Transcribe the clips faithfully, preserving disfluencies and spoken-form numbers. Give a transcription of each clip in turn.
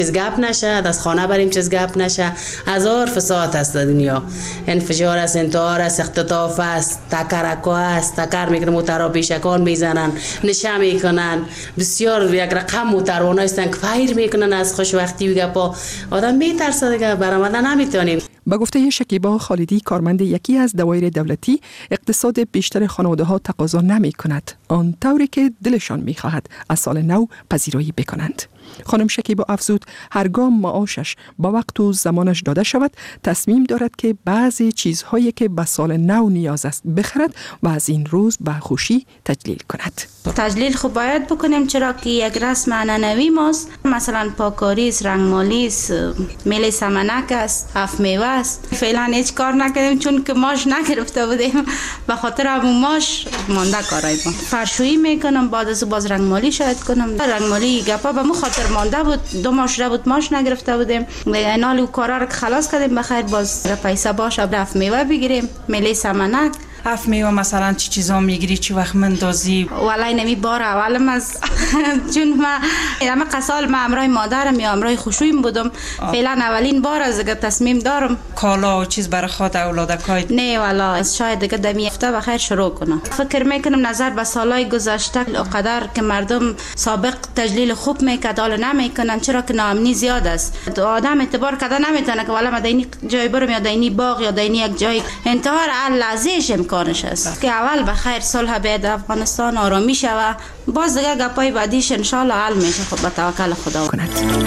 چیز گپ نشه، از خانه بریم چیز گپ نشه. هزار فساد است در دنیا، انفجار است، انتحار است، اختطاف است، تکرکا است، تکر میکنن موترها پیشکان میزنن، نشه میکنن، بسیار یک رقم موتروانه هستن که فایر میکنن از خوشوقتی و گپا. آدم میترسه دیگه، برآمده نمیتونیم. با گفته شکیبا خالدی، کارمند یکی از دوایر دولتی، اقتصاد بیشتر خانواده ها تقاضا نمی کند آن طوری که دلشان می خواهد از سال نو پذیرایی بکنند. خانم شکیبا افزود هرگاه معاشش با وقت و زمانش داده شود تصمیم دارد که بعضی چیزهایی که به سال نو نیاز است بخرد و از این روز به خوشی تجلیل کند. تجلیل خوب باید بکنیم، چرا که یک رسم عنعنوی ماست. مثلا پاکاری است، رنگمالی است، میله سمنک است، هفت میوه است. فعلا هیچ کار نکردیم چون که ماش نگرفته بودیم، به خاطر همون ماش مانده کارای ما. فرشویی میکنم، بعد از باز رنگمالی شاید کنم. رنگمالی گپا به مو خاطر مانده بود، دو ماه شده بود ماش نگرفته بودیم. اینال و کارا رو خلاص کردیم، بخیر باز پیسه باشه رفت میوه بگیریم، میله سمنک. هفت میوه مثلا چی چیزا میگیری، چی وقت مندازی؟ والله نمی بار اولم از چون ما همه قسال ما امرای مادرم یا امرای خوشویم بودم. فعلا اولین بار از دیگه تصمیم دارم کالا و چیز برای خود اولادکای. نه والله شاید دیگه دمی هفته بخیر شروع کنم. فکر میکنم نظر به سالای گذشته قدر که مردم سابق تجلیل خوب میکرد حالا نمیکنن، چرا که ناامنی زیاد است. آدم اعتبار کرده نمیتونه که والا ما دینی جای برم یا دینی باغ یا دینی یک جای. انتحار لحظه‌ش کارش است که اول بخیر صلح بیاد افغانستان، آرامی شوه، باز دیگه گپای بعدیش ان شاء الله حل میشه. خود به توکل خدا کند.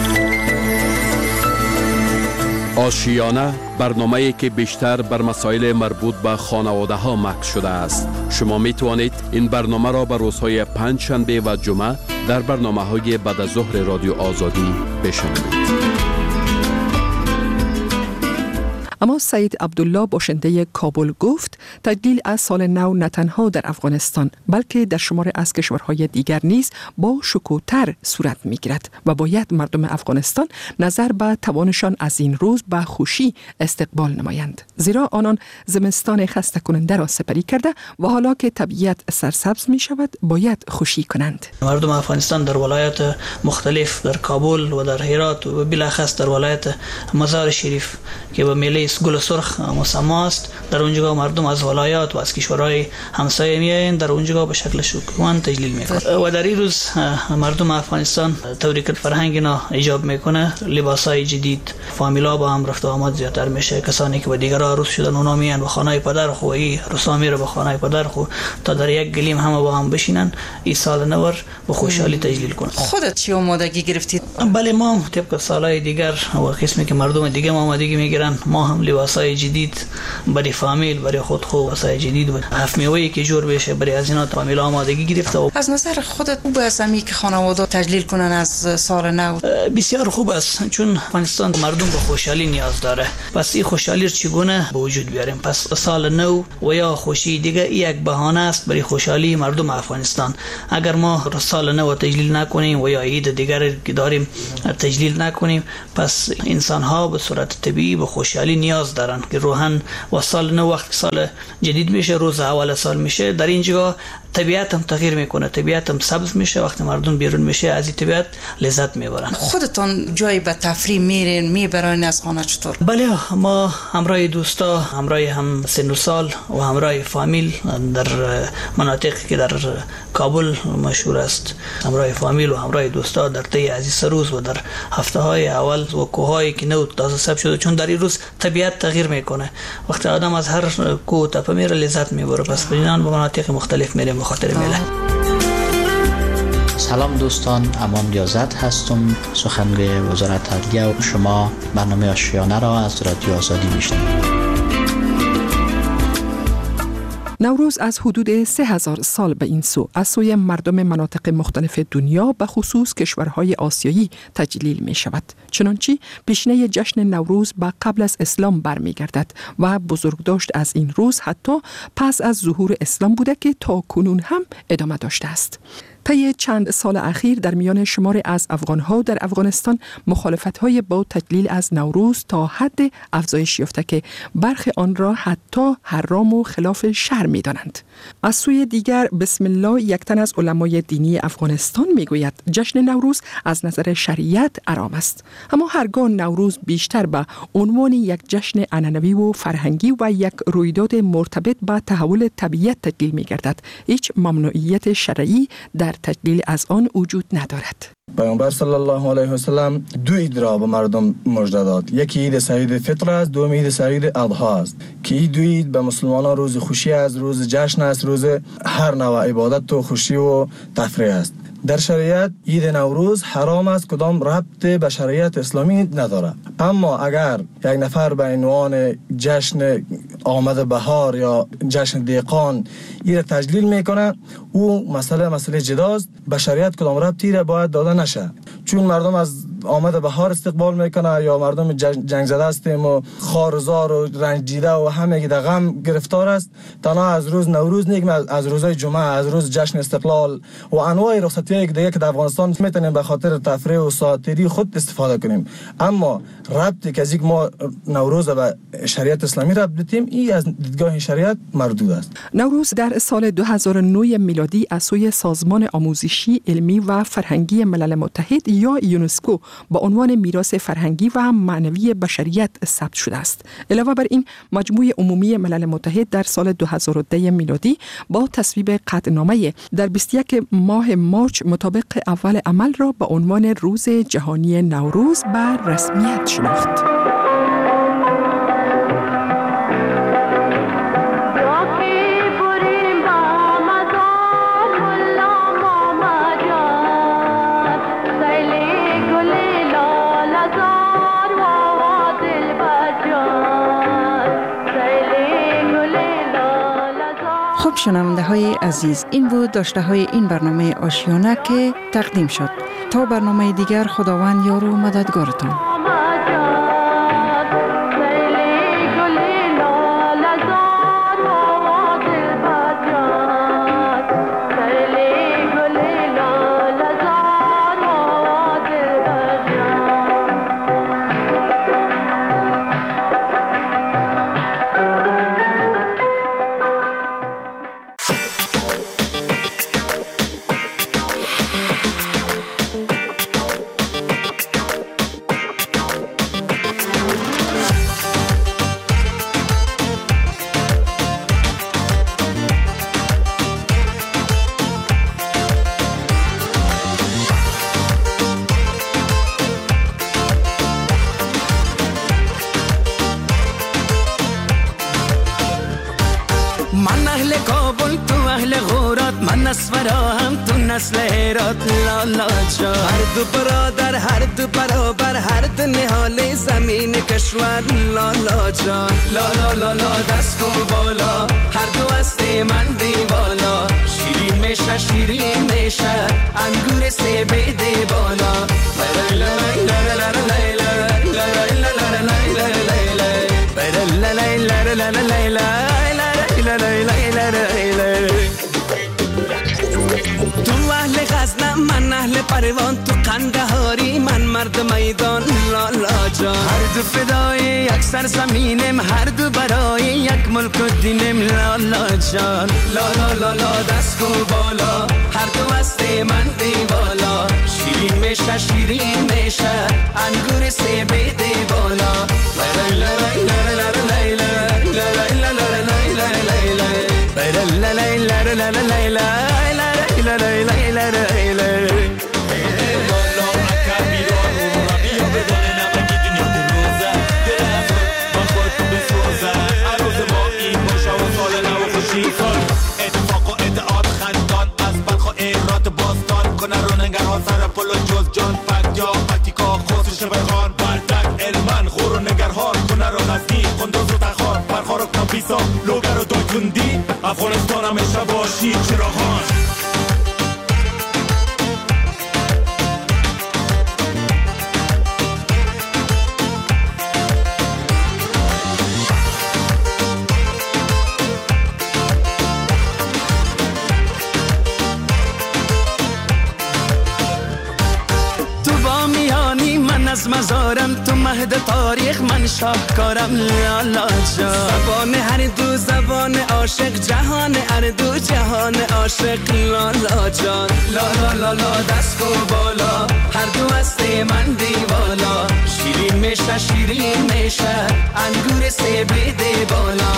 آشیانه، برنامه‌ای که بیشتر بر مسائل مربوط به خانواده ها مکس شده است. شما می توانید این برنامه را به روزهای پنج شنبه و جمعه در برنامه‌های بعد از ظهر رادیو آزادی بشنوید. اما سید عبدالله باشنده کابل گفت تجلیل از سال نو نه تنها در افغانستان بلکه در شمار از کشورهای دیگر نیز با شکوه‌تر صورت می‌گیرد و باید مردم افغانستان نظر به توانشان از این روز با خوشی استقبال نمایند، زیرا آنان زمستان خسته کننده را سپری کرده و حالا که طبیعت سرسبز می شود باید خوشی کنند. مردم افغانستان در ولایات مختلف، در کابل و در هرات و بالاخص در ولایت مزار شریف که به میله گل سرخ مسما است، در اونجا مردم از ولایات و از کشورهای همسایه میایند، در اونجا به شکل شکوان تجلیل میکنند و در این روز مردم افغانستان طوری که فرهنگ اینا ایجاب میکنه لباسای جدید، فامیلا با هم رفت و آمد زیادتر میشه. کسانی که به دیگر عروس شدن اونا میان به خانه پدر خو، ای رسا میره به خانه پدر خو تا در یک گلیم همه با هم بشینن این سال نو به خوشحالی تجلیل کنن. خودت چی آمادگی گرفتید؟ بله ما طبق سالهای دیگر و قسمی که مردم دیگه آمادگی میگیرن، ما هم لباسای جدید برای فامیل، برای خود خو لباسای جدید و هفت میوه‌ای که جور بشه برای از اینا فامیل آمادگی گرفته. و از نظر خودت خوب است امی که خانواده تجلیل کنن از سال نو؟ بسیار خوب است، چون افغانستان مردم به خوشحالی نیاز داره. پس این خوشحالی رو چگونه به وجود بیاریم؟ پس سال نو و یا خوشی دیگه یک بهانه است برای خوشحالی مردم افغانستان. اگر ما سال نو تجلیل نکنیم و یا عید دیگر که داریم تجلیل نکنیم، پس انسان ها به صورت طبیعی به خوشحالی نیاز دارن که روحاً و سال نو وقت سال جدید میشه، روز اول سال میشه، در اینجا طبیعت هم تغییر میکنه، طبیعت هم سبز میشه. وقتی مردم بیرون میشه از این طبیعت لذت میبرن. خودتون جایی به تفریح میرین میبرین از خانه چطور؟ بله ما همراه دوستا، همراه هم سن و سال و همراه فامیل در مناطقی که در کابل مشهور است، همراه فامیل و همراه دوستا در طی از این روز و در هفته های اول و کوهایی که نو تازه سبز شده، چون در این روز طبیعت تغییر میکنه. وقتی آدم از هر کوه تپه میره لذت میبره. پس ببینن به مناطق مختلف میریم به خاطر میله. سلام دوستان، امان ریاضت هستم، سخنگوی وزارت عدلیه و شما برنامه آشیانه را از رادیو آزادی میشنوید. نوروز از حدود سه هزار سال به این سو از سوی مردم مناطق مختلف دنیا به خصوص کشورهای آسیایی تجلیل می شود. چنانچه پیشینه جشن نوروز به قبل از اسلام برمیگردد و بزرگداشت از این روز حتی پس از ظهور اسلام بوده که تا کنون هم ادامه داشته است. طی چند سال اخیر در میان شمار از افغانها در افغانستان مخالفت‌های با تجلیل از نوروز تا حد افزایش یافته که برخی آن را حتی حرام و خلاف شرع می‌دانند. از سوی دیگر بسم الله یک تن از علمای دینی افغانستان میگوید جشن نوروز از نظر شریعت حرام است، اما هرگاه نوروز بیشتر به عنوان یک جشن عنعنوی و فرهنگی و یک رویداد مرتبط با تحول طبیعت تجلیل می‌گردد، هیچ ممنوعیت شرعی در تجلیل از آن وجود ندارد. پیامبر صلی الله علیه و سلم دو عید را به مردم مژده داد. یکی عید سعید فطر است، دوم عید سعید اضحی است که این دو عید به مسلمانان روز خوشی است، روز جشن است، روز هر نوع عبادت و خوشی و تفریح است. در شریعت عید نوروز حرام است، کدام ربط به شریعت اسلامی نداره. اما اگر یک نفر به عنوان جشن آمد بهار یا جشن دیقان این تجلیل میکنه، او مسئله مسئله جداست، به شریعت کدام ربطی را باید داده نشه. چون مردم از آمد بهار استقبال میکنه یا مردم جنگ زده هستیم و خارزار و رنجیده و همه در غم گرفتار است، تنها از روز نوروز نیک، از روزهای جمعه، از روز جشن استقلال و انواع رخصتی‌های دیگه که در افغانستان میتونیم به خاطر تفریح و ساعتری خود استفاده کنیم. اما ربطی که از یک ما نوروز به شریعت اسلامی ربط بدیم، این از دیدگاه شریعت مردود است. نوروز در سال دو هزار و نه میلادی از سوی سازمان آموزشی، علمی و فرهنگی ملل متحد یا یونسکو با عنوان میراث فرهنگی و معنوی بشریت ثبت شده است. علاوه بر این، مجموعه عمومی ملل متحد در سال دو هزار و ده میلادی با تصویب قطعنامه در بیست و یک ماه مارچ مطابق اول عمل را به عنوان روز جهانی نوروز بر رسمیت شناخت. خب شنونده های عزیز، این بود داشته های این برنامه آشیانه که تقدیم شد. تا برنامه دیگر، خداوند یار و مددگارتان. نسل هرات لالا جان، هر دو برادر، هر دو برابر، هر دو نهال زمین کشور لالا جان. لالا لالا دست کو بالا، هر دو هستی من دی بالا. شیرین میشه شیرین میشه انگور سه بیده بالا. تو اهل غزنم من اهل پروان، تو قندهاری من مرد میدان لالا جان. هر دو فدای یک سرزمینم، هر دو برای یک ملک و دینم لالا جان. لالا لالا دست کو بالا، هر دو هستی من دی بالا. شیرین میشه شیرین میشه انگور سه بیده بالا. اتفاق و ادعاد خندان از بلخ و ایرات باستان کنه رو نگرها سر پل و جز جان فک یا پتیکا خسر شبخان بردک علمان غور و نگرهار کنه رو غزنی خندوز و تخار پرخار و کمپیسا لوگر و دویتوندی افغانستان همیشه باشی چراغان. بگذارم تو مهد تاریخ من شاهکارم لالا جان زبان هر دو زبان عاشق جهان هر دو جهان عاشق لالا جان لالا لالا دست کو بالا هر دو هست من دیوالا شیرین میشه شیرین میشه انگور سیب دی بالا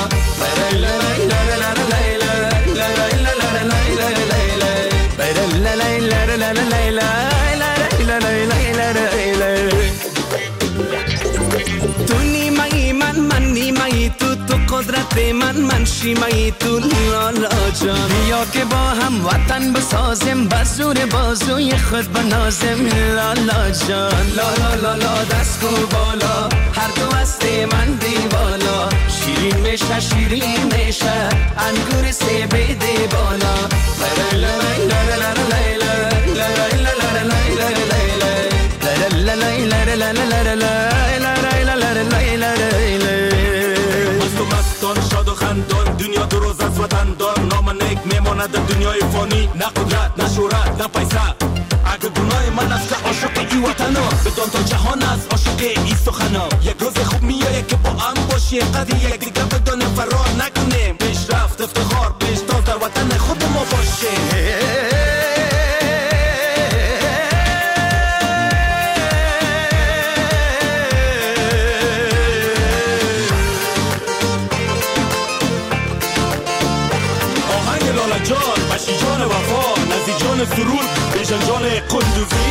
تو نیمه‌ای من من نیمه‌ای تو تو قدرت من من شیمه‌ای تو لالا جان بیا که با هم وطن بسازیم بزور بازوی خود بنازیم لالا جان لالا لالا دست کو بالا هر دو هست من دیوالا شیرین میشه شیرین میشه انگور سیب دی بالا شاد و خندان دنیا دو روز از وطن دار نام نیک میماند در دنیای فانی نه قدرت نه شهرت نه پیسه اگه گناه من است که عاشق ای وطنا بدان تا جهان است عاشق ای سخنا یک روز خوب میایه که با هم باشیم قدر یک دیگه بدانیم فرار نکنیم پیشرفت افتخار پیشتاز در وطن خود ما باشیم جان بشی جان وفا نزی جان سرور بیشن جان قندوزی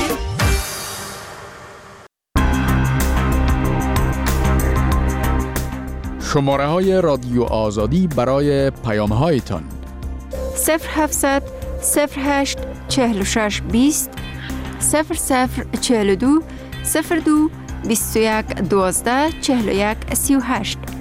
شماره های رادیو آزادی برای پیام هایتان صفر هفتصد صفر هشت چهل و شش بیست صفر صفر چهل و دو صفر دو بیست و یک دوازده چهل و یک سی و هشت